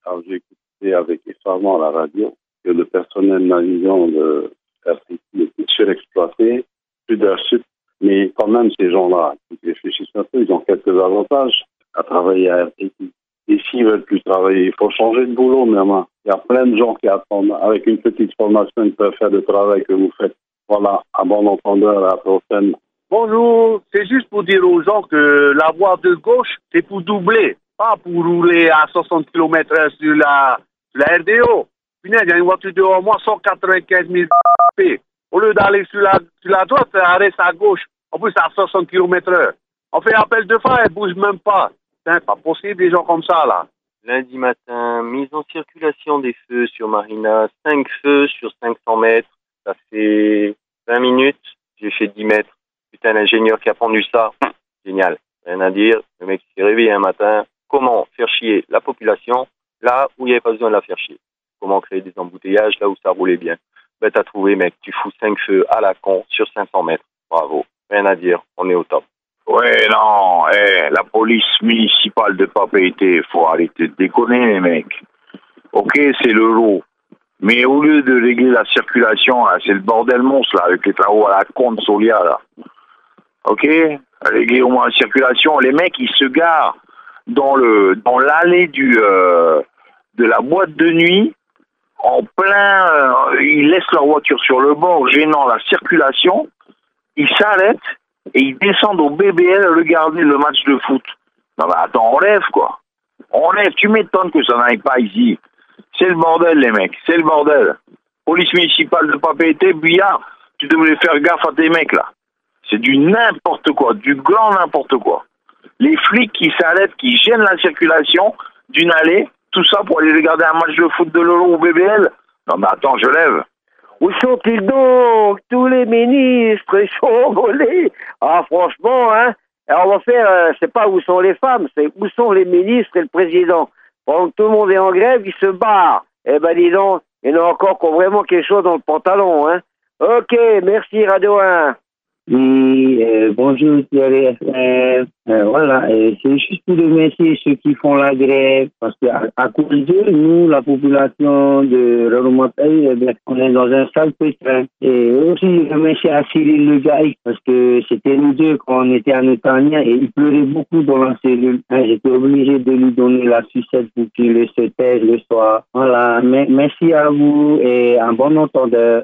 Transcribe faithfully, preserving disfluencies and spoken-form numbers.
Alors, j'ai écouté avec effrayement à la radio que le personnel navigant de R T Q était surexploité, plus de chute. Mais quand même, ces gens-là, qui réfléchissent un peu, ils ont quelques avantages à travailler à R T Q. Et s'ils veulent plus travailler, il faut changer de boulot, même. Il y a plein de gens qui attendent. Avec une petite formation, ils peuvent faire le travail que vous faites. Voilà, à bon entendeur, à la prochaine. Bonjour, c'est juste pour dire aux gens que la voie de gauche, c'est pour doubler, pas pour rouler à soixante kilomètres heure sur la, sur la R D O. Punaise, il y a une voiture devant moi, cent quatre-vingt-quinze mille p. Au lieu d'aller sur la, sur la droite, elle reste à gauche. En plus, à soixante kilomètres heure. On fait appel de phare, elle bouge même pas. C'est pas possible, des gens comme ça, là. Lundi matin, mise en circulation des feux sur Marina, cinq feux sur cinq cents mètres. Ça fait vingt minutes, j'ai fait dix mètres. Putain, l'ingénieur qui a pendu ça, génial. Rien à dire, le mec s'est réveillé un matin. Comment faire chier la population là où il n'y avait pas besoin de la faire chier? Comment créer des embouteillages là où ça roulait bien? Ben t'as trouvé, mec, tu fous cinq feux à la con sur cinq cents mètres. Bravo, rien à dire, on est au top. Ouais, non, hey, la police municipale de Papeete, faut arrêter de déconner, les mecs. Ok, c'est le lot. Mais au lieu de régler la circulation, là, c'est le bordel monstre, là, avec les travaux à la con de Solia, là. Ok? Régler au moins la circulation. Les mecs, ils se garent dans le, dans l'allée du, euh, de la boîte de nuit, en plein, euh, ils laissent leur voiture sur le bord, gênant la circulation. Ils s'arrêtent et ils descendent au B B L regarder le match de foot. Non, mais attends, on lève, quoi. On lève. Tu m'étonnes que ça n'aille pas ici. C'est le bordel, les mecs. C'est le bordel. Police municipale de Papeete, Buyard, tu devrais faire gaffe à tes mecs, là. C'est du n'importe quoi, du grand n'importe quoi. Les flics qui s'arrêtent, qui gênent la circulation d'une allée, tout ça pour aller regarder un match de foot de l'Euro au B B L. Non, mais attends, je lève. Où sont-ils donc? Tous les ministres, ils sont envolés. Ah, franchement, hein. Alors, on va faire, euh, c'est pas où sont les femmes, c'est où sont les ministres et le président. Pendant que tout le monde est en grève, ils se barrent. Eh ben, dis donc, il y en a encore qui ont vraiment quelque chose dans le pantalon, hein. Ok, merci, Radio un. Oui, euh, bonjour Thierry. Euh, euh, voilà, euh, c'est juste pour remercier ceux qui font la grève parce qu'à à cause d'eux, nous, la population de Renaud-Montagne, eh bien, on est dans un sale pétrin. Et aussi remercier à Cyril Le Gaï parce que c'était nous deux quand on était à Netanya et il pleurait beaucoup dans la cellule. Hein, j'étais obligé de lui donner la sucette pour qu'il se taise le soir. Voilà, merci à vous et un bon entendeur.